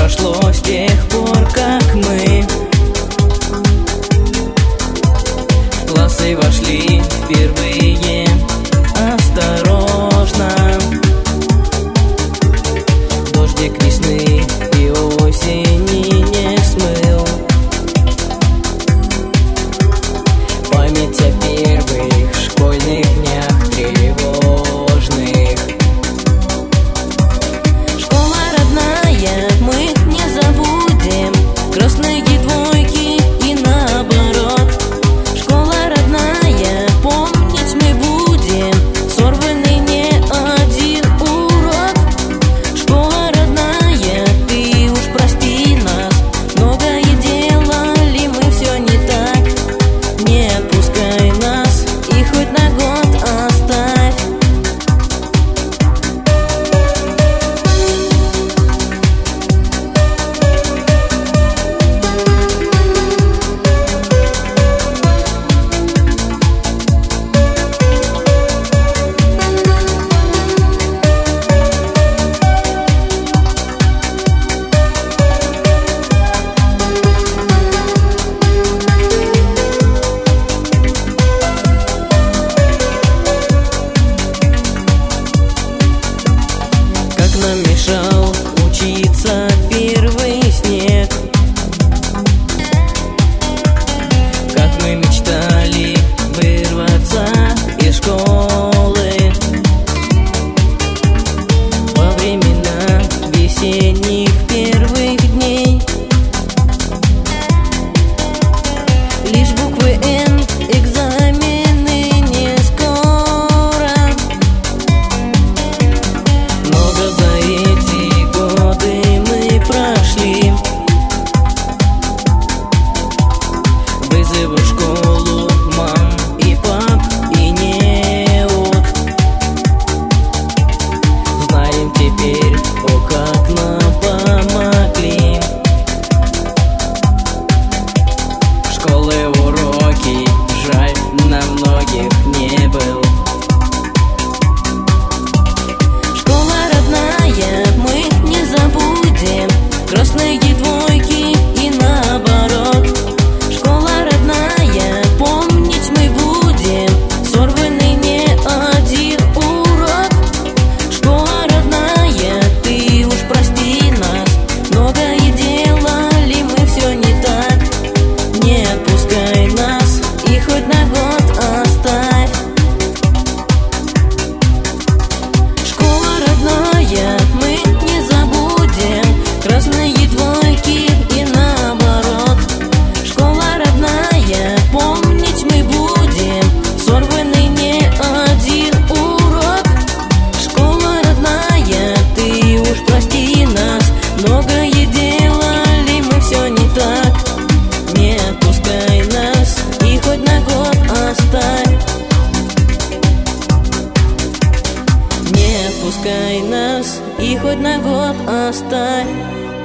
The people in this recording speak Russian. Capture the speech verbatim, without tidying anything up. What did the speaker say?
прошло с тех пор, как мы в классы вошли впервые. Осторожно, дождик весны и осени не смыл память о первых школьных днях тревожных. Школа родная, мы не забудем красные двойки и наоборот. Школа родная, помнить мы будем сорванный не один урок. Школа родная, ты уж прости нас, многое делали мы все не так. Не отпускай нас и хоть на год оставь. Нам мешал учиться первый снег, как мы мечтали вырваться из школы во времена весенних первых дней. Лишь буквы Н, экзамены не скоро. Много за эти годы мы прошли, вызовы в школу мам и пап и неук. Знаем теперь, о, как нам помогли школы, уроки, жаль, на многих не был. Мы не забудем красные двойки и наоборот. Школа родная, помнить мы будем сорванный не один урок. Школа родная, ты уж прости нас, многое делали мы все не так. Не отпускай нас и хоть на год оставь. Школа родная, мы не забудем красные двойки и наоборот. Школа родная, помнить мы будем сорванный не один урок. Школа родная, ты уж прости нас, многое делали мы все не так. Не отпускай нас и хоть на год оставь. Не отпускай нас и хоть на год оставь.